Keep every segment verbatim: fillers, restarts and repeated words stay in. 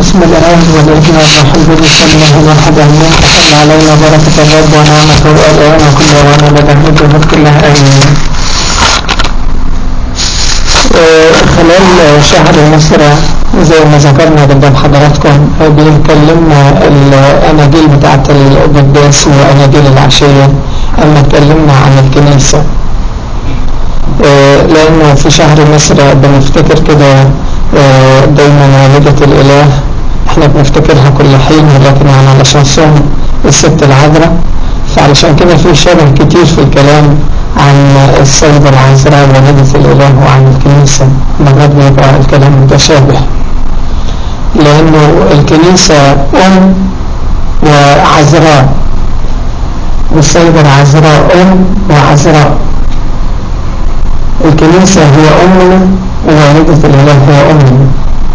بسم الآب والابن والروح القدس الله الواحد آمين. تحل علينا بركة الرب ونعمته الآن وكل يوم وبدأ الدهور كلها آمين. خلال شهر مصر زي ما ذكرنا قدام حضراتكم بيكلمنا الأناجيل بتاعت القداس وأناجيل العشية، أما اتكلمنا عن الكنيسة لأنه في شهر مصر بنفتكر كده دايما والدة الإله، احنا بنفتكرها كل حين، ولكن يعني علشان صوم الست العذراء، فعلشان كده في شبه كتير في الكلام عن السيدة العذراء والدة الإله وعن الكنيسة، مرات بيبقى الكلام متشابه لأنه الكنيسة أم وعذراء، والسيدة العذراء أم وعذراء. الكنيسة هي أمنا ووالدة الإله هي أمنا،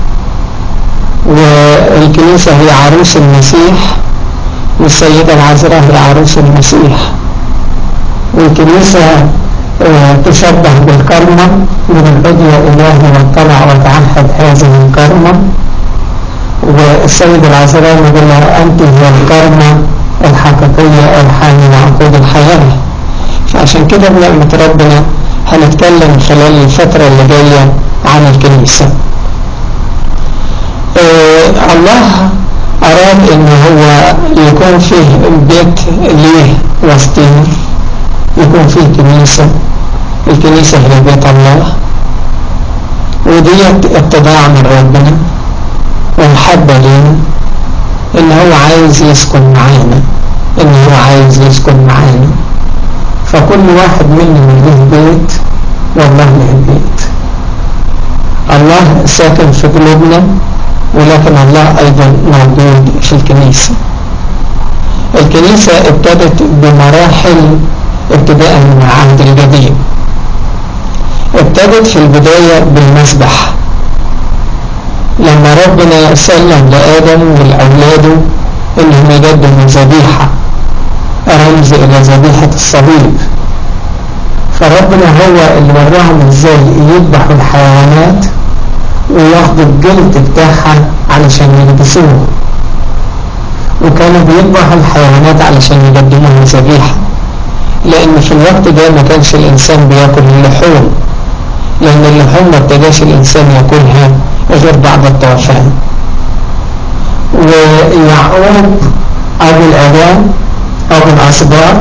والكنيسة هي عروس المسيح والسيدة العذراء هي عروس المسيح. والكنيسة تشبه بالكرمة من العضو إلهي واطلع وتعهد هذه الكرمة، والسيدة العذراء نقول لها أنت هي الكرمة الحقيقية الحاملة عقود الحياة. فعشان كده بنعمة ربنا هنتكلم خلال الفترة اللي جاية عن الكنيسة. آه الله أراد إن هو يكون فيه بيت ليه وسطين، يكون فيه كنيسة. الكنيسة هي بيت الله، وديت اتباع من ربنا ومحبة لنا، إن هو عايز يسكن معانا، إن هو عايز يسكن معانا. فكل واحد مننا له بيت والله له بيت. الله ساكن في قلوبنا، ولكن الله أيضا موجود في الكنيسة. الكنيسة ابتدت بمراحل ابتداء من العهد القديم. ابتدت في البداية بالمسبح، لما ربنا سلم لآدم والأولاده إنهم يقدموا ذبيحة رمز إلى ذبيحة الصليب. فربنا هو اللي وراهم ازاي يذبحوا الحيوانات وياخدوا الجلد بتاعها علشان يلبسوه، وكانوا بيذبحوا الحيوانات علشان يقدموها ذبيحة، لأن في الوقت ده ما كانش الإنسان بياكل اللحوم، لأن اللحوم ما ابتداش الإنسان ياكلها غير بعد الطوفان. ويعقوب أبو الآباء أبو الأسباط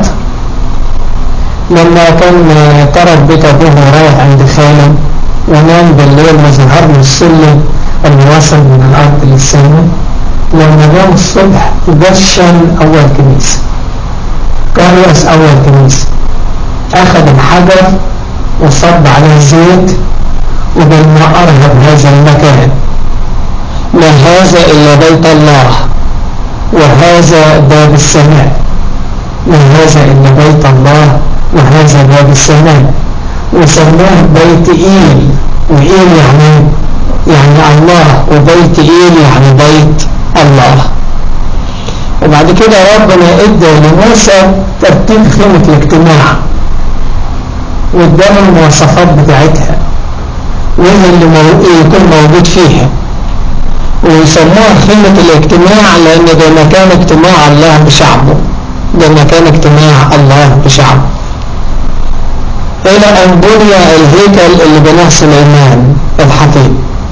لما كان ترك بيت أبوه ورايح عند خاله ونام بالليل وظهر له السلم اللي وصل من الأرض للسماء، لما نام الصبح دشن أول كنيسة، كرس أول كنيسة، أخذ الحجر وصب عليه زيت وبما أرهب هذا المكان، ما هذا إلا بيت الله وهذا باب السماء، ما هذا إلا بيت الله وهذا باب السماء، وسماه بيت إيل. وإيل يعني يعني الله، وبيت إيل يعني بيت الله. وبعد كده ربنا ادى لموسى ترتيب خيمة الاجتماع واداله المواصفات بتاعتها وايه اللي يكون موجود فيها، ويسموها خيمة الاجتماع لأن ده مكان اجتماع الله بشعبه، ده مكان اجتماع الله بشعبه. إلى أن بني الهيكل اللي بناه سليمان الحكيم.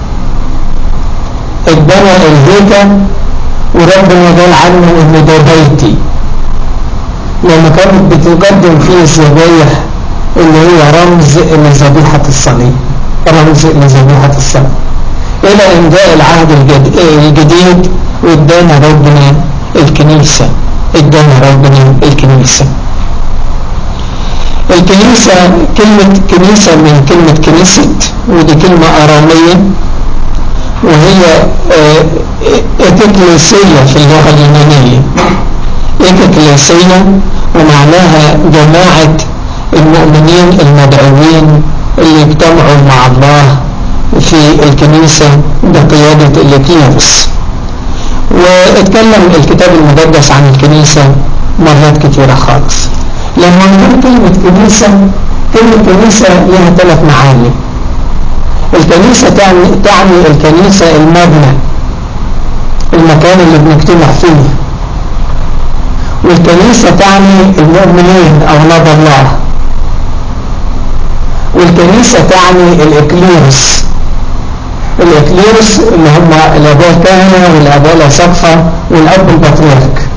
اتبنى الهيكل وربنا قال عنه إنه ده بيتي، لما كانت بتقدم فيه الذبايح اللي هي رمز لذبيحة الصليب، رمز لذبيحة الصليب. إلى أن جاء العهد الجديد وادانا ربنا الكنيسة، ادانا ربنا الكنيسة. الكنيسة كلمة كنيسة من كلمة كنيست، ودي كلمة أرامية، وهي إكليسية في اللغة اليونانية. إكليسية ومعناها جماعة المؤمنين المدعوين اللي اجتمعوا مع الله في الكنيسة بقيادة الإكليروس. واتكلم الكتاب المقدس عن الكنيسة مرات كثيرة خالص. لما نقول كلمة كنيسة، كلمة كنيسة لها ثلاث معاني. الكنيسة تعني, تعني الكنيسة المبنى، المكان اللي بنجتمع فيه. والكنيسة تعني المؤمنين أولاد الله. والكنيسة تعني الإكليروس. الإكليروس اللي هم الآباء الكهنة والآباء الأساقفة والأب البطريرك.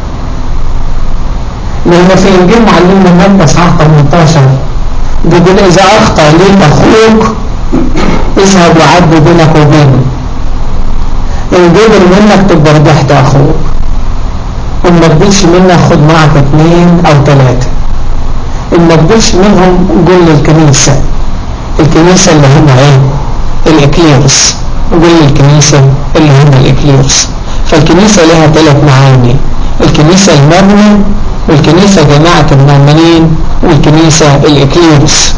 لأن في إنجيل معلمنا متى اصحاح ثمانية عشر بيقول إذا أخطأ ليك أخوك اذهب وعد بينك وبينه. إن قبل منك تبقى ربحت أخوك، وإن ما قبلش منك خد معك اثنين أو ثلاثة. إن ما قبلش منهم قول للكنيسة. الكنيسة اللي هم إيه؟ الإكليروس. قول للكنيسة اللي هم الإكليروس. فالكنيسة لها ثلاث معاني: الكنيسة المبنى، والكنيسة جماعة المؤمنين، والكنيسة الإكليروس.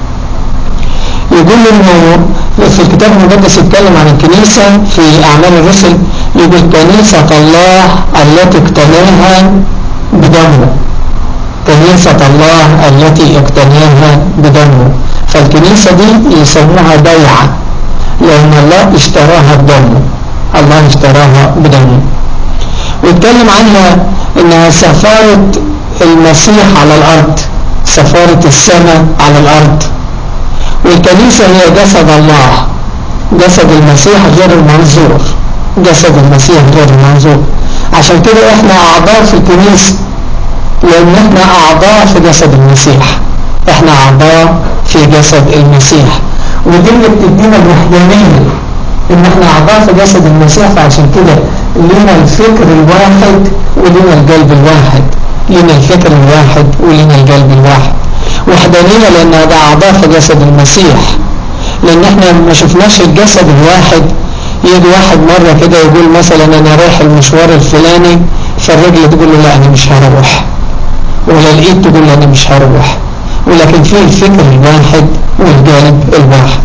يقول إنه في الكتاب المقدس يتكلم عن الكنيسة في أعمال الرسل، يقول كنيسة الله التي اقتناها بدمه. كنيسة الله التي اقتناها بدمه. فالكنيسة دي يسموها بيعة، لأن الله اشتراها بدمه. الله اشتراها بدمه. ويتكلم عنها إنها سفارة المسيح على الأرض، سفارة السماء على الأرض. والكنيسة هي جسد الله، جسد المسيح غير المنظور، جسد المسيح غير المنظور. عشان كده احنا أعضاء في الكنيسة، لأن احنا أعضاء في جسد المسيح. احنا أعضاء في جسد المسيح، ودي اللي بتدينا الوحدانية، ان احنا أعضاء في جسد المسيح. فعشان كده لنا الفكر الواحد ولنا القلب الواحد، لنا الفكر الواحد ولنا القلب الواحد. وحدانية لأن ده أعضاء في جسد المسيح، لأن احنا ما شفناش الجسد الواحد. يجي واحد مرة كده يقول مثلا أنا رايح المشوار الفلاني، فالرجل تقول له لا أنا مش هروح، ولا الإيد تقول له أنا مش هروح. ولكن فيه الفكر الواحد والقلب الواحد.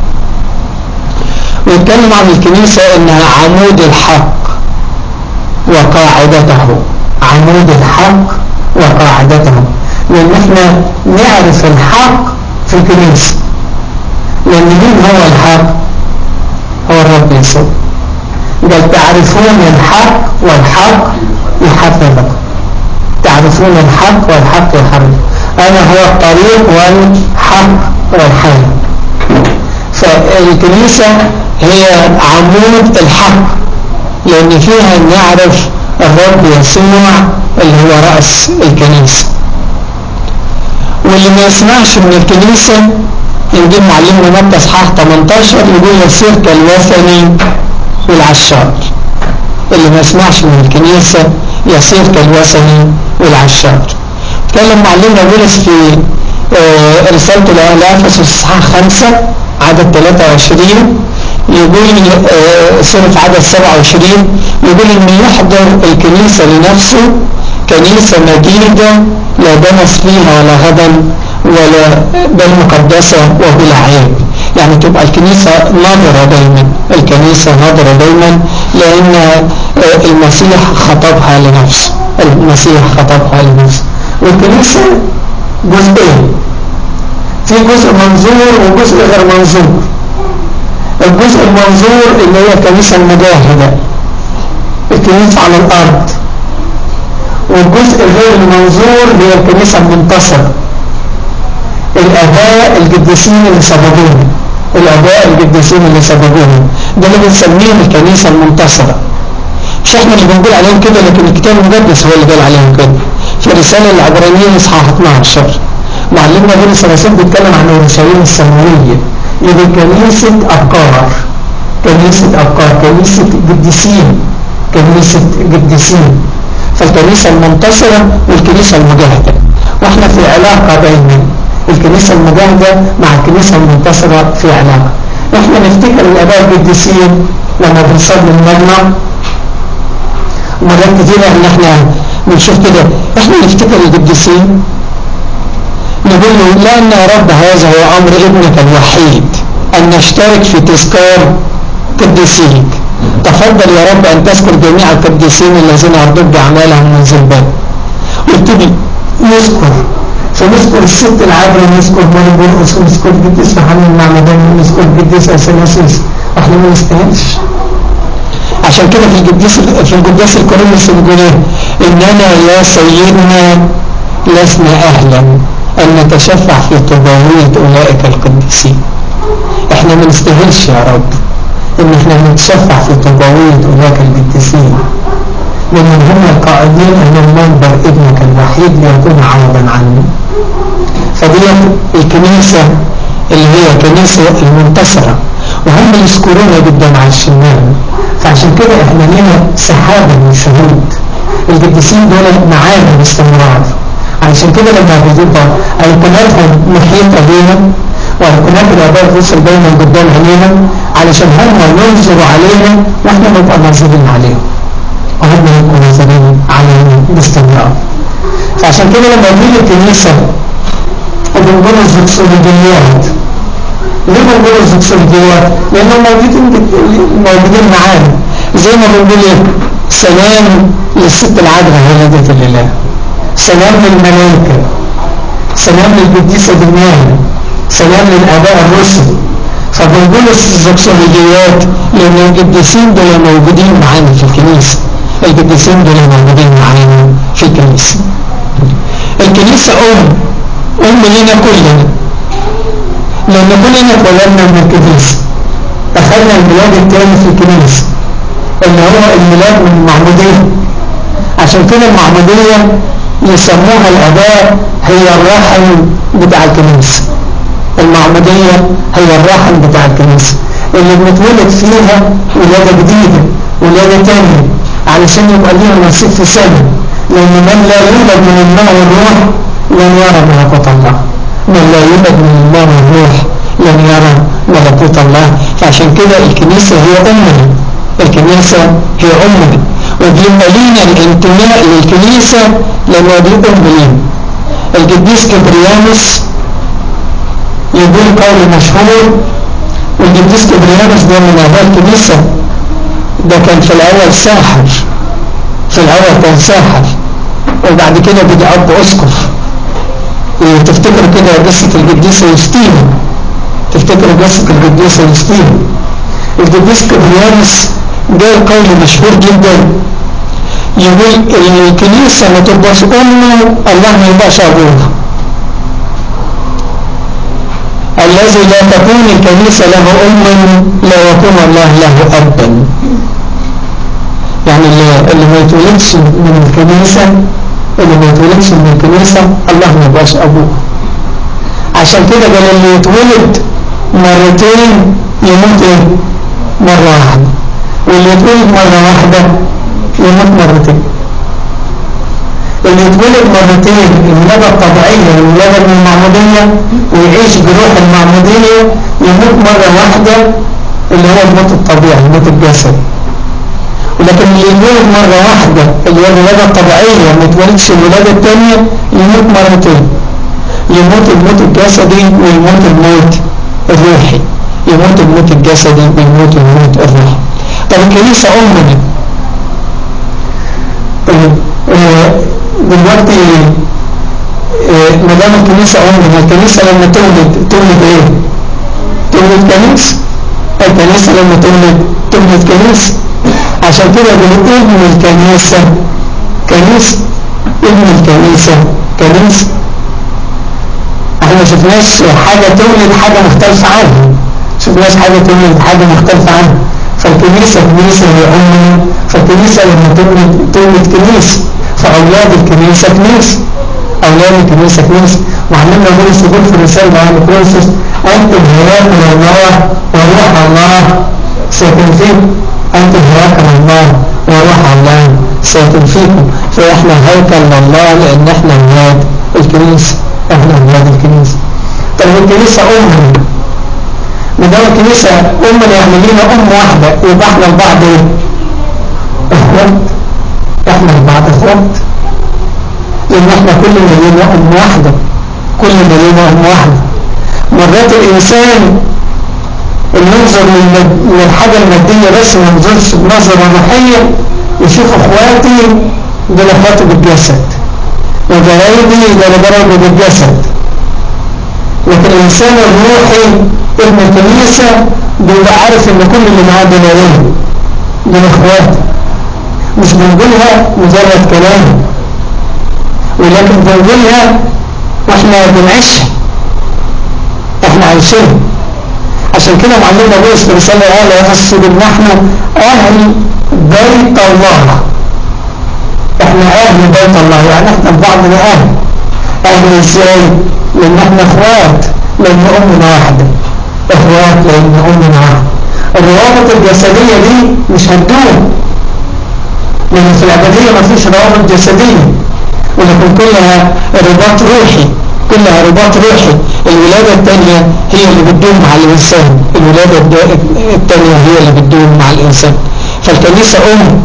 ويتكلم عن الكنيسة إنها عمود الحق وقاعدته. عمود الحق وقاعدته، لأن احنا نعرف الحق في الكنيسة. لأن مين هو الحق؟ هو الرب يسوع. قال تعرفون الحق والحق يحرركم. تعرفون الحق والحق يحرركم. أنا هو الطريق والحق والحياة. فالكنيسة هي عمود الحق، لأن فيها نعرف الرب يسوع اللي هو رأس الكنيسة. واللي ما يسمعش من الكنيسة ينجي معلمنا متى اصحاح ثمانية عشر يقول يصير كالوثني والعشار. اللي ما يسمعش من الكنيسة يصير كالوثني والعشار. تكلم معلمنا بولس في رسالته لأهل أفسس اصحاح خمسة عدد ثلاثة وعشرين، يقول سورة عدد سبعة وعشرين، يقول إن يحضر الكنيسة لنفسه كنيسة مجيدة لا دنس فيها ولا غضب ولا بل مقدسة وبلا عيب. يعني تبقى الكنيسة ناظرة دايما، الكنيسة ناظرة دايما، لأن المسيح خطبها لنفسه. المسيح خطبها لنفسه. والكنيسة جزئين، في جزء منظور وجزء غير منظور. الجزء المنظور اللي هي الكنيسة المجاهدة، الكنيسة على الأرض. والجزء غير المنظور هي الكنيسة المنتصرة، الآباء القديسين اللي سبقونا، الآباء القديسين اللي سبقونا، ده اللي بنسميه الكنيسة المنتصرة. مش احنا اللي بنقول عليهم كده، لكن الكتاب المقدس هو اللي قال عليهم كده. في رسالة العبرانيين اصحاح اثنا عشر معلمنا بولس الرسول بيتكلم عن اورشليم السماوية، يبقى كنيسة أبكار، كنيسة أبكار، كنيسة قديسين، كنيسة قديسين. فالكنيسة المنتصرة والكنيسة المجاهدة، واحنا في علاقة دايما الكنيسة المجاهدة مع الكنيسة المنتصرة في علاقة. احنا نفتكر الآباء القديسين لما بنصلي المجمع، ومرات كتيرة ان احنا بنشوف كده، احنا نفتكر القديسين نقول له لأن يا رب هذا هو أمر ابنك الوحيد أن نشترك في تذكار قديسيك. تفضل يا رب أن تذكر جميع القديسين الذين أرضوك بأعمالهم من ذنبهم. وابتدي نذكر، فنذكر الست العذراء، نذكر مريم مرقس، ونذكر القديس يوحنا المعمدان، ونذكر القديس أثناسيوس. احنا ما نستاهلش، عشان كده في القداس في القداس الكورنثي بيقول ايه؟ اننا يا سيدنا لسنا اهلا ان نتشفع في طباوية اولئك القديسين. احنا ما نستاهلش يا رب ان احنا نتشفع في طباوية اولئك القديسين، لأن هم القائلين أن المنبر ابنك الوحيد ليكون عوضا عنه. فدي الكنيسة اللي هي كنيسة المنتصرة، وهم يذكرونا جدا على الشمال. فعشان كده احنا لنا سحابة من شهود القديسين دول معانا باستمرار. عشان كده لما بيبقى أيقوناتهم محيطة بينا وأيقونات الآباء الرسل دايما قدام عينينا، علشان هم ينظروا علينا واحنا نبقى ناظرين عليهم، وهم يبقوا ناظرين علينا باستمرار. فعشان كده لما يجي الكنيسة وبنقول الزكسولوجيات، ليه بنقول الزكسولوجيات؟ لأنهم موجودين موجودين معانا. زي ما بنقول سلام للست العذراء ولادة الإله، سلام للملائكة، سلام للقديسة دميانة، سلام للآباء الرسل. فبنقول الزكسولوجيات لأن القديسين دول موجودين معانا في الكنيسة، القديسين دول موجودين معانا في الكنيسة. الكنيسة أم أم لنا كلنا، لأن كلنا اتولدنا من الكنيسة. أخذنا الميلاد الثاني في الكنيسة اللي هو الميلاد من المعمودية. عشان كده المعمودية يسموها الآباء هي الرحم بتاع الكنيسة. المعمودية هي الرحم بتاع الكنيسة اللي بنتولد فيها ولادة جديدة، ولادة تانية، علشان يبقى ليها نصيب في سنة. لأن من لا يولد من الماء والروح لن يرى ملكوت الله. من لا يولد من الماء والروح لن يرى ملكوت الله. فعشان كده الكنيسة هي أمنا، الكنيسة هي أمنا، وبيبقى لينا الانتماء للكنيسة لأنه دي أم لينا. القديس كبريانوس يقول قول مشهور، والقديس كبريانوس ده من آباء الكنيسة، ده كان في الأول ساحر، في الأول كان ساحر وبعد كده بقى أب أسقف. تفتكر كده قصة القديسة يوستينا، تفتكر قصة القديسة يوستينا. القديس كبريانوس قال قول مشهور جدا، يقول الكنيسة ما تبقاش أمه، الله ما يبقاش أبوها. الذي لا تكون الكنيسة له أم لا يكون الله له أبا. يعني اللي ما يتولدش من الكنيسة، اللي ما يتولدش من الكنيسة الله ما يبقاش أبوه. عشان كده قال اللي يتولد مرتين يموت ايه؟ مرة واحدة، واللي يتولد مرة واحدة يموت مرتين. اللي يتولد مرتين الولادة الطبيعية والولادة من المعمودية ويعيش بروح المعمودية يموت مرة واحدة اللي هو الموت الطبيعي، الموت الجسدي. ولكن اللي يتولد مرة واحدة اللي هو الولادة الطبيعية ما يتولدش الولادة الثانية يموت مرتين، يموت الموت الجسدي ويموت الموت الروحي، يموت الموت الجسدي ويموت الموت الروحي. طب الكنيسة أمنا، طيب آه دلوقتي آه ما دام الكنيسة أمنا، الكنيسة لما تولد تولد إيه؟ تولد كنيسة. الكنيسة لما تولد تولد كنيسة. عشان كده بنقول ابن الكنيسة كنيسة، ابن الكنيسة كنيسة. احنا ما شفناش حاجة تولد حاجة مختلفة عنها، شفناش حاجة تولد حاجة مختلفة عنها. فالكنيسة كنيسة هي أمنا، فالكنيسة لما تولد تولد كنيسة، فأولاد الكنيسة كنيسة، أولاد الكنيسة كنيسة. وعلمنا بولس يقول في الرسالة على كورنثوس أنتم هياكل الله وروح الله ساكن فيكم، أنتم هياكل الله وروح الله ساكن فيكم. فإحنا هيكل الله لأن إحنا أولاد الكنيسة، إحنا أولاد الكنيسة. طب الكنيسة أمنا، ما دام الكنيسة أمنا يعني لينا أم واحدة، يبقى إحنا لبعض إيه؟ إخوات، إحنا لبعض إخوات، لأن إحنا كلنا لينا أم واحدة، كلنا لينا أم واحدة. مرات الإنسان ينظر للحاجة المادية بس ما ينظرش بنظرة روحية، يشوف اخواتي دول اخواتي بالجسد وجرايبي دول جرايبي بالجسد. لكن الانسان الروحي ابن الكنيسة بيبقى عارف ان كل اللي معاه دول ايه؟ دول اخوات، مش بنقولها مجرد كلام، ولكن بنقولها واحنا بنعيشها، احنا عايشين. عشان كده معلمنا بولس في رسالة قال يفسر ان نحن اهل بيت الله. احنا اهل بيت الله، يعني احنا بعضنا اهل. اهل ازاي؟ لان احنا اخوات، لان امنا واحدة. اخوات لان امنا واحدة. الروابط الجسدية دي مش هتدوم، لان في الابدية ما فيش روابط جسدية، ولكن كلها رباط روحي، كلها رباط روحي. الولادة الثانية هي اللي بتدوم مع الإنسان، الولادة الثانية هي اللي بتدوم مع الإنسان. فالكنيسة أم،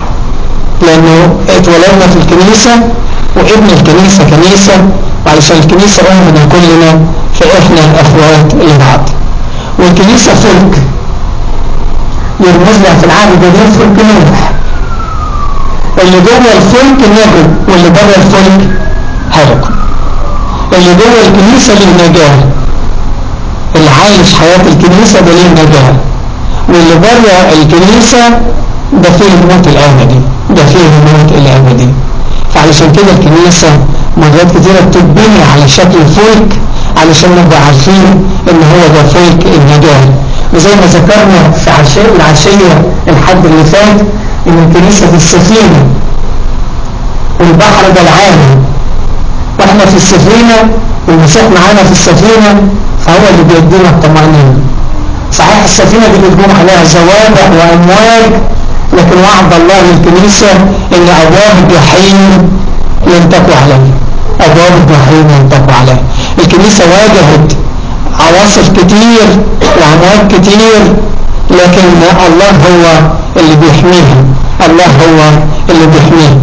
لأنه اتولدنا في الكنيسة، وابن الكنيسة كنيسة، وعلشان الكنيسة أمنا كلنا فإحنا أخوات لبعض. والكنيسة فلك يرمز لها في العهد القديم فلك نوح، اللي جوه الفلك نجو واللي بره الفلك هلكوا. اللي جوه الكنيسة ليه نجاة، اللي عايش حياة الكنيسة ده ليه نجاة، واللي بره الكنيسة ده فيه الموت الأبدي، ده فيه الموت الأبدي. فعلشان كده الكنيسة مرات كتيرة بتتبني على شكل فلك، علشان نبقى عارفين ان هو ده فلك النجاة. وزي ما ذكرنا في عشية العشية الحد اللي فات ان الكنيسة في السفينة والبحر ده العالم، واحنا في السفينة والمسيح معانا في السفينة، فهو اللي بيدينا الطمأنينة. صحيح السفينة دي بتقوم عليها زوابع وأمواج، لكن وعد الله للكنيسة ان أبواب الجحيم لن تقوى عليها، أبواب الجحيم لن تقوى عليها. الكنيسة واجهت عواصف كتير وأمواج كتير، لكن الله هو اللي بيحميها، الله هو اللي بيحميها.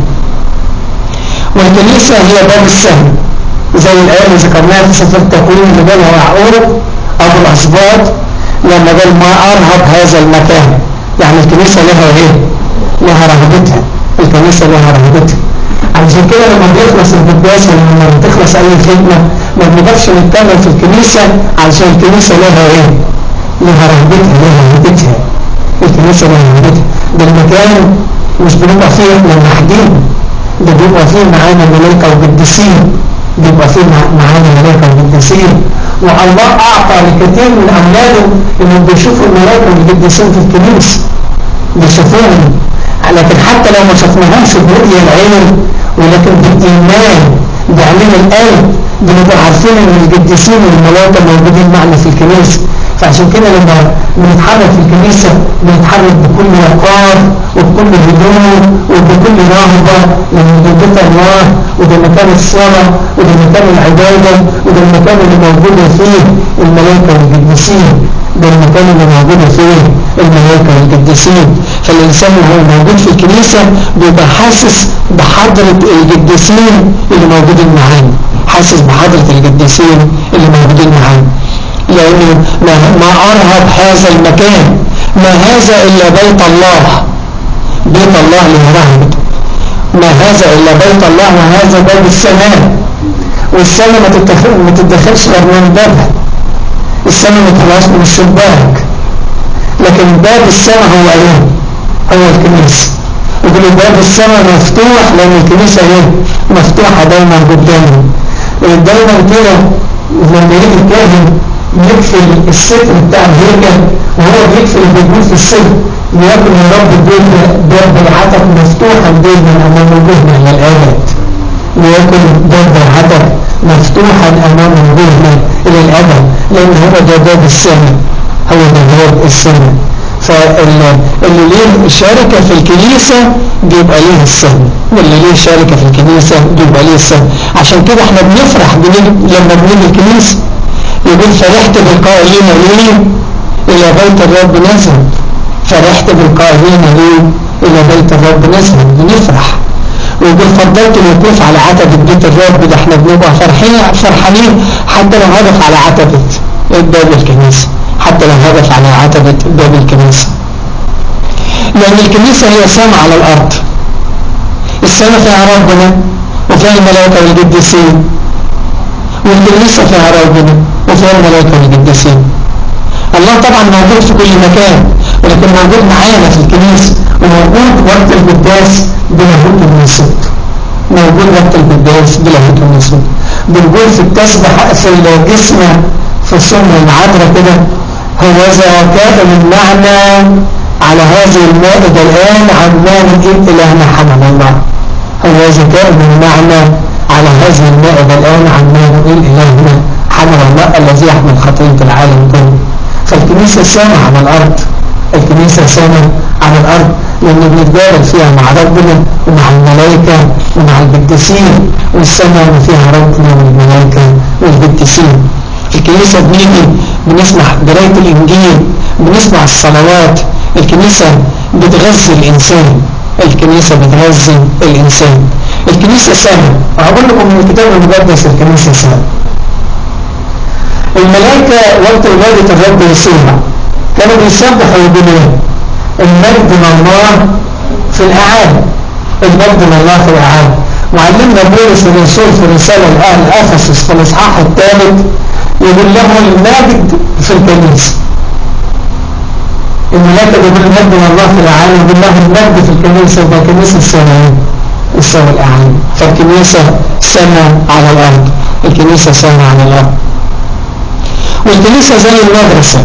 والكنيسة هي باب السهم، زي الآية اللي ذكرناها في سفر التكوين اللي قالها يعقوب أبو الأسباط لما قال ما أرهب هذا المكان. يعني الكنيسة لها إيه؟ لها رهبتها، الكنيسة لها رهبتها. عشان كده لما بيخلص القداس ولما بتخلص أي خدمة ما بنقدرش نتكلم في الكنيسة، علشان الكنيسة لها إيه؟ لها رهبتها، لها رهبتها. الكنيسة لها رهبتها. ده المكان مش بنبقى فيه إحنا لوحدين، ده بيبقى فيه معانا ملائكة وقديسين، بيبقى فيه معانا ملائكة وقديسين. والله أعطى لكثير من أولاده إنهم بيشوفوا الملائكة والقديسين في الكنيسة، بيشوفوهم. لكن حتى لو ما شفناهمش برؤية العين، ولكن بالإيمان بعلم القلب بنبقى عارفين إن القديسين والملائكة موجودين معنا في الكنيسة. فعشان كده لما بنتحرك في الكنيسة بنتحرك بكل وقار وبكل هدوء وبكل رهبة، لأن ده بيت الله، وده مكان الصلاة، وده مكان العبادة، وده المكان اللي موجودة فيه الملائكة والقديسين، ده المكان اللي موجودة فيه الملائكة والقديسين. فالإنسان وهو موجود في الكنيسة بيبقى حاسس بحضرة القديسين اللي موجودين معانا، حاسس بحضرة القديسين اللي موجودين معانا. لأنه ما أرهب هذا المكان، ما هذا إلا بيت الله، بيت الله له رهبته. ما هذا إلا بيت الله، وهذا باب السماء، والسماء ما تتدخلش غير من بابها، السماء ما تطلعش من الشباك، لكن باب السماء هو ايه؟ هو الكنيسة. يقول باب السماء مفتوح، لأن الكنيسة ايه؟ مفتوحة دايما قدامه. دايما كده لما يجي الكاهن يقفل الستر بتاع الهيكل وهو بيقفل بيقول في السر ليكن يا رب باب العتق مفتوحا دايما امام وجوهنا الى الابد، ليكن باب العتق مفتوحا امام وجوهنا الى الابد، لان هو ده باب السماء، هو ده باب السماء. فاللي ليه شركة في الكنيسة بيبقى ليه السهم، واللي ليه شركة في الكنيسة بيبقى ليه السهم. عشان كده احنا بنفرح لما بنيجي الكنيسة. يقول فرحت بالقائلين لي إلى بيت الرب نزل، فرحت بالقائلين لي إلى بيت الرب نزل، بنفرح. ويقول فضلت الوقوف على عتبة بيت الرب، ده احنا بنبقى فرحين فرحانين حتى لو هدف على عتبة باب الكنيسة، حتى لو هدف على عتبة باب الكنيسة. لأن الكنيسة هي سماء على الأرض، السماء فيها ربنا وفيها الملائكة والقديسين، والكنيسة فيها ربنا وفيها الملائكة والقديسين. الله طبعا موجود في كل مكان، ولكن موجود معانا في الكنيسة، وموجود وقت القداس بلاهوت النصوص، موجود وقت القداس بلاهوت النصوص. بنقول في التسبح في الجسم في صوم العذراء كده: هوذا كائن المعنى على هذه المائدة الآن عمان إن إلهنا حمل الله. هوذا كائن المعنى على هذه المائدة الآن عمان إن إلهنا حمل الله الذي يحمل خطية العالم كله. فالكنيسة سامة على الأرض، الكنيسة سامة على الأرض، لأن بنتقابل فيها مع ربنا ومع الملائكة ومع القديسين، والسماء فيها ربنا والملائكة والقديسين. الكنيسة بنيجي بنسمع قراية الإنجيل، بنسمع الصلوات. الكنيسة بتغذي الإنسان، الكنيسة بتغذي الإنسان. الكنيسة سامة. أقول لكم من الكتاب المقدس الكنيسة سامة. الملائكة وقت عبادة الرب يسوع كانوا بيسبحوا ويقولوا: المجد لله في الأعالي، المجد لله في الأعالي. وعلمنا بولس الرسول في رسالة لأهل أفسس في الإصحاح الثالث يقول له: المجد في الكنيسة. الملائكة بيقول المجد لله في الأعالي، يقول له المجد في الكنيسة. يبقى الكنيسة السماء السماء الأعالي. فالكنيسة سماء على الأرض، الكنيسة سماء على الأرض. والكنيسة زي المدرسة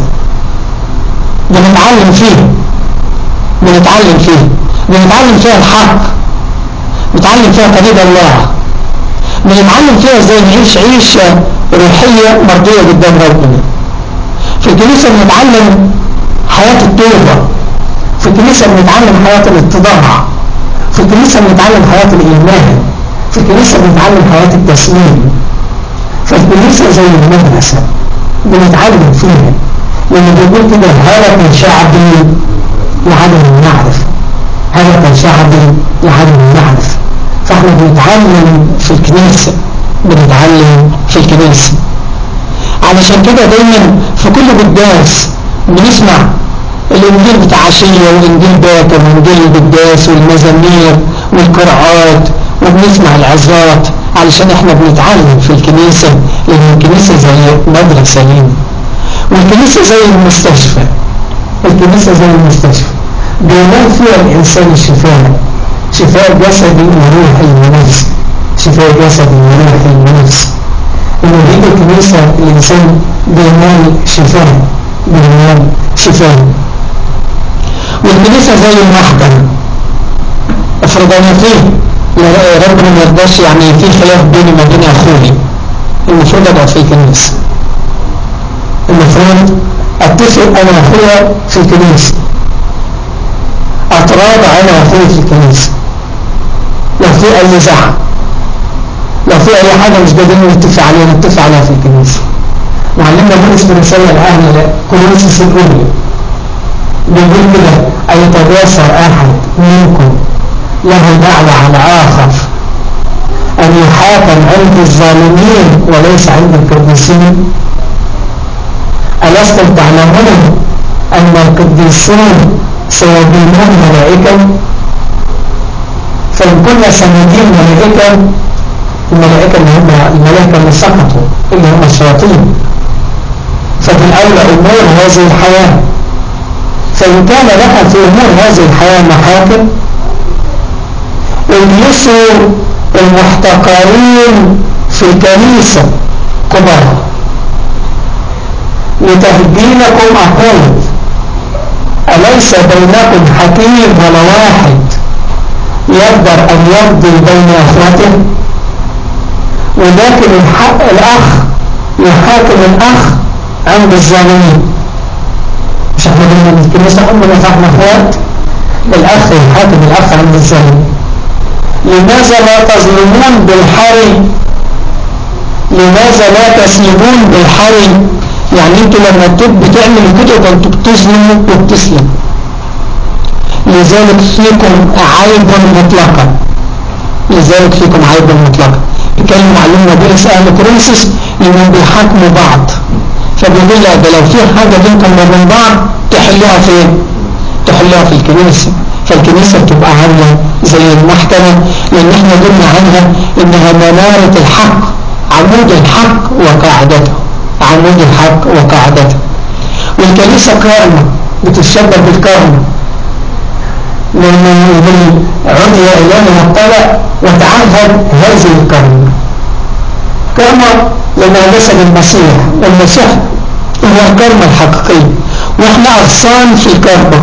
بنتعلم فيها، بنتعلم فيها بنتعلم فيها الحق، بنتعلم فيها طريق الله، بنتعلم فيها ازاي نعيش عيشة روحية مرضية قدام ربنا. في الكنيسة بنتعلم حياة التوبة، في الكنيسة بنتعلم حياة الاتضاع، في الكنيسة بنتعلم حياة الإيمان، في الكنيسة بنتعلم حياة التسليم. فالكنيسة زي المدرسة بنتعلم فيها، لأنه بيقول كده: هلك شعبي لعدم المعرفة، هلك شعبي لعدم المعرفة. فاحنا بنتعلم في الكنيسة، بنتعلم في الكنيسة. علشان كده دايما في كل قداس بنسمع الإنجيل بتاع عشية وإنجيل باكر وإنجيل القداس والمزامير والقراءات، وبنسمع العظات، علشان احنا بنتعلم في الكنيسة، لأن الكنيسة زي مدرسة لينا. والكنيسة زي المستشفى، الكنيسة زي المستشفى بينال فيها الإنسان الشفاء، شفاء جسدي وروحي ونفسي، شفاء جسدي وروحي ونفسي. إنه بيجي الكنيسة الإنسان بينال شفاء، بينال شفاء. والكنيسة زي المحكمة. افرض أنا فيه ربنا ما يرضاش، يعني في خلاف بيني وما بين أخوي، المفروض أقعد في الكنيسة، المفروض اتفق انا واخويا في الكنيسة، اتراضى انا واخويا في الكنيسة. لو في اي زعل، لو في اي حاجة مش قادرين نتفق عليها، نتفق عليها في الكنيسة. معلمنا بولس في رسالة الأهل كورنثوس الأولى بيقول كده: أيتجاسر أحد منكم له دعوة على آخر أن يحاكم عند الظالمين وليس عند القديسين؟ ألستم تعلمون أن القديسين سيدينون ملائكة؟ فإن كنا سندين ملائكة، الملائكة اللي هم الملائكة اللي سقطوا اللي هم الشياطين، ففي الأولى أمور هذه الحياة. فإن كان لها في أمور هذه الحياة محاكم، اجلسوا المحتقرين في الكنيسة كبار لتهدينكم أقول: أليس بينكم حكيم ولا واحد يقدر أن يقضي بين أخوته؟ ولكن الأخ يحاكم الأخ عند الظالمين. مش احنا قلنا من الكنيسة أمنا فاحنا أخوات؟ الأخ يحاكم الأخ عند الظالمين. لماذا لا تظلمون بالحري؟ لماذا لا تسلمون بالحري؟ يعني انتوا لما بتعملوا كده انتوا بتظلموا وبتسلموا. لذلك فيكم عيب مطلقا، لذلك فيكم عيب مطلقا. بيتكلم معلمنا بولس أهل كورنثوس انهم بيحاكموا بعض، فبيقول لا، ده لو في حاجة بينكم وبين بعض تحلوها فين؟ تحلوها في الكنيسة. فالكنيسة بتبقى عاملة زي المحكمة، لأن احنا قلنا عنها إنها منارة الحق، عمود الحق وقاعدته، عمود الحق وقاعدته. والكنيسة قائمة بتشبه بالكرم، لما يقول عد يا إلهي واطلع وتعهد هذه الكرمة. كرمة لما جسد المسيح، والمسيح هو الكرمة الحقيقية، واحنا أغصان في الكرمة،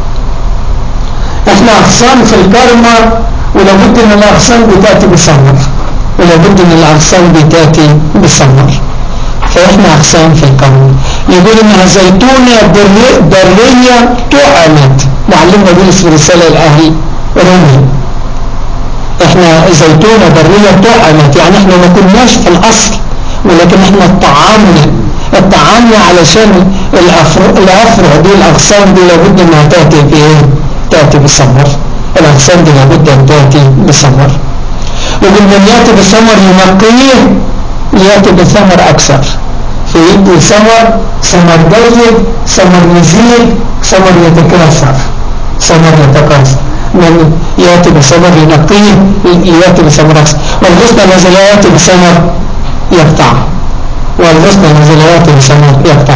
احنا أغصان في الكرمة، ولابد ان الأغصان بتأتي بثمر، ولابد ان الأغصان بتأتي بثمر، فاحنا أغصان في الكرمة. يقول انها زيتونة برية طعمت، معلمنا بولس في رسالة الأهل رومي، احنا زيتونة برية طعمت، يعني احنا ما كناش في الأصل، ولكن احنا اتطعمنا اتطعمنا علشان الأفرع دي، الأغصان دي لابد انها تأتي بايه؟ تأتي بثمر. الأغصان دي لابد ان تأتي بثمر، ومن من يأتي بثمر ينقيه يأتي بثمر أكثر، فيدي ثمر، ثمر جيد، ثمر يزيد، ثمر يتكاثر، ثمر يتكاثر. من يأتي بثمر ينقيه يأتي بثمر أكثر. والغصن الذي لا يأتي بثمر يقطع، والغصن الذي لا يأتي بثمر يقطع.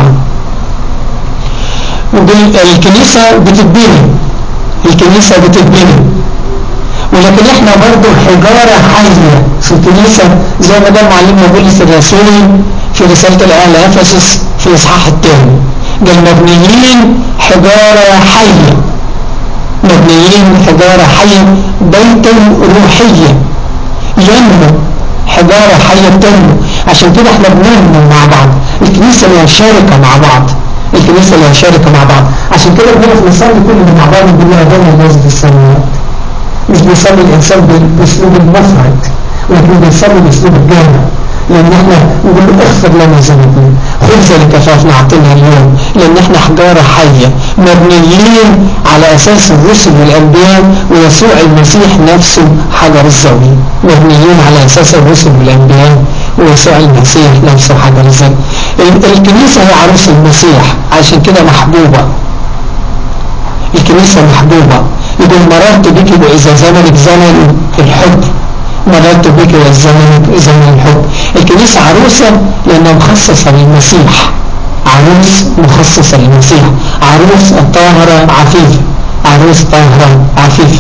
الكنيسة بتتبني، الكنيسة بتتبني، ولكن احنا برضو حجارة حية في الكنيسة، زي ما قال معلمنا بولس الرسولي في رسالة الأهل أفسس في الإصحاح الثاني، قال مبنيين حجارة حية، مبنيين حجارة حية بيتا روحية ينمو، حجارة حية تنمو. عشان كده احنا بننمو مع بعض، الكنيسة لها شاركة مع بعض، الكنيسة لها شاركة مع بعض. عشان كده بنقف نصلي كلنا مع بعض ونقول له أبانا الذي في السماوات. مش بيصلي الإنسان بأسلوب المفرد، ولكن بيصلي بأسلوب الجامع، لأن احنا نقول له اغفر لنا ذنوبنا، خذ لكفافنا اعطينا اليوم، لأن احنا حجارة حية مبنيين على أساس الرسل والأنبياء ويسوع المسيح نفسه حجر الزاوية، مبنيين على أساس الرسل والأنبياء ويسوع المسيح نفسه حجر الزاوية. الكنيسة هي عروس المسيح، عشان كده محبوبة، الكنيسة محبوبة. يقول مررت بك وإذا زمنك زمن الحب، مررت بك وإذا زمنك زمن الحب. الكنيسة عروسة لأنها مخصصة للمسيح، عروس مخصصة للمسيح، عروس طاهرة عفيفة، عروس طاهرة عفيفة.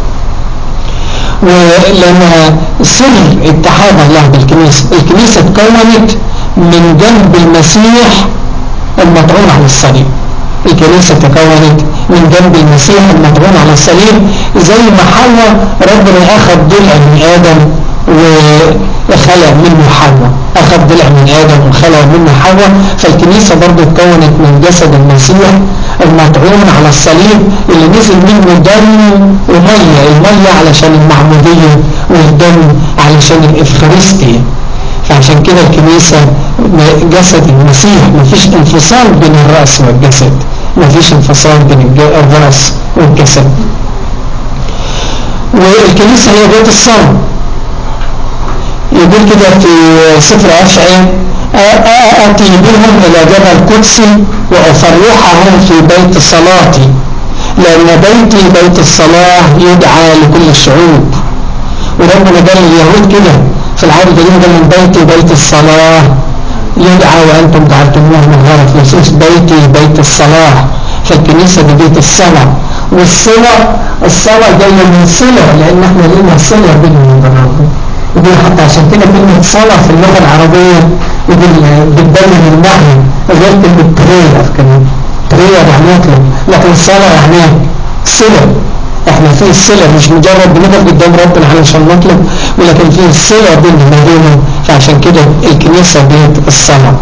ولما سر اتحاد الله بالكنيسة، الكنيسة تكونت من جنب المسيح المطعون على الصليب، الكنيسة تكونت من جنب المسيح المطعون على الصليب، زي ما حواء ربنا أخذ ضلع من آدم وخلق منه حواء، أخذ ضلع من آدم وخلق منه حواء. فالكنيسة برضو تكونت من جسد المسيح المطعون على الصليب اللي نزل منه دم ومية، المية علشان المعمودية والدم علشان الإفخارستية. فعشان كده الكنيسة جسد المسيح، مفيش انفصال بين الرأس والجسد، مفيش انفصال بين الرأس والجسد. والكنيسة هي بيت الصلاة. يقول كده في سفر أشعياء آتي بهم إلى جبل قدسي وأفرحهم في بيت صلاتي، لأن بيتي بيت الصلاة يدعى لكل الشعوب. وربنا قال لليهود كده في العهد القديم، قال من بيتي بيت الصلاة يدعى وأنتم جعلتموه مغارة لصوص، بيتي بيت الصلاة. فالكنيسة دي بيت الصلاة، والصلاة الصلاة جاية من صلة، لأن احنا لنا صلة بيننا وبين ربنا. يقول حتى عشان كده كلمة صلاة في اللغة العربية بتبين المعنى، غير كلمة برير كمان، برير يعني يطلب، لكن الصلاة يعني صلة. احنا فيه الصلة، مش مجرد بنقف قدام ربنا علشان نطلب، ولكن فيه الصلة بيننا وبينه. فعشان كده الكنيسة بيت الصلاة.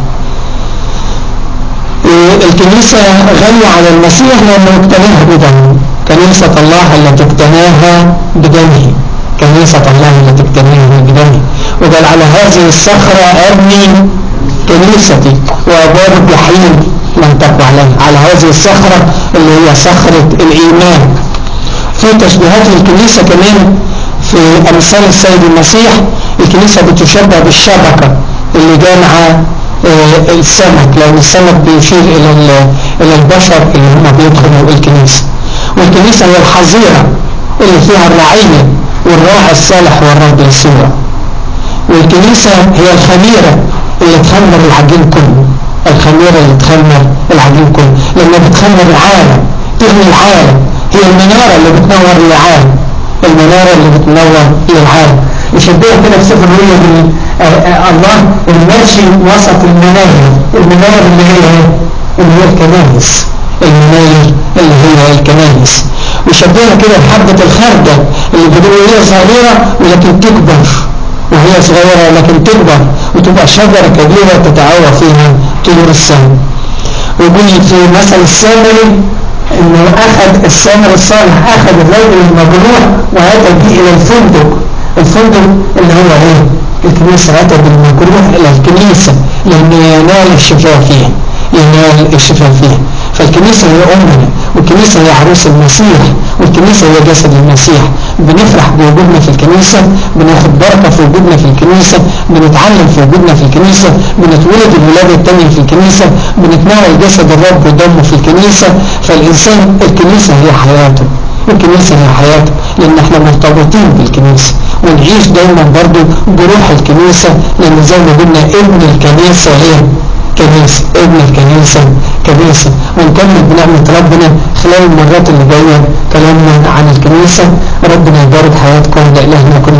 الكنيسة غالية على المسيح لأنه اقتناها بدمه، كنيسة الله التي اقتناها بدمه، كنيسة الله التي اقتناها بدمه. وقال على هذه الصخرة أبني كنيستي وأبواب الجحيم لن تقوى عليها، على هذه الصخرة اللي هي صخرة الإيمان. في تشبيهات للكنيسة كمان في أمثال السيد المسيح، الكنيسة بتشبه بالشبكة اللي جامعة السمك، لأن السمك بيشير إلى إلى البشر اللي هم بيدخلوا الكنيسة. والكنيسة هي الحظيرة اللي فيها الرعية والراعي الصالح والرب يسوع. والكنيسة هي الخميرة اللي تخمر العجين كله. الخميرة اللي تخمر العجين كله، لما بتخمر العالم تغني العالم، هي المنارة اللي بتنور للعالم، المنارة اللي بتنور للعالم. يشبهها كده في سفر الرؤيا بال الله الماشي وسط المناير، المناير اللي هي اللي هي الكنائس، المناير اللي هي الكنائس. ويشبهها كده بحبة الخردة اللي بتقول هي صغيرة ولكن تكبر، وهي صغيرة لكن تكبر وتبقى شجرة كبيرة تتعوى فيها طيور السماء. ويقول في مثل السامري انه اخذ السامر الصالح اخذ الرجل المجروح واتى به الى الفندق، الفندق اللي هو ايه؟ الكنيسة. اتى بالمجروح الى الكنيسة لانه ينال الشفاء فيها، ينال الشفاء فيها. فالكنيسة هي أمنا، والكنيسة هي عروس المسيح، والكنيسة هي جسد المسيح. بنفرح بوجودنا في الكنيسة، بناخد بركة في وجودنا في الكنيسة، بنتعلم في وجودنا في الكنيسة، بنتولد الولادة التانية في الكنيسة، بنتناول جسد الرب ودمه في الكنيسة. فالإنسان الكنيسة هي حياته، الكنيسة هي حياته، لأن احنا مرتبطين بالكنيسة، ونعيش دايما برضو بروح الكنيسة، لأن زي ما قلنا ابن الكنيسة هي كنيسة، ابن الكنيسة كنيسة. ونكمل بنعمة ربنا خلال المرات اللي جاية كلامنا عن الكنيسة. ربنا يبارك حياتكم، لإلهنا كل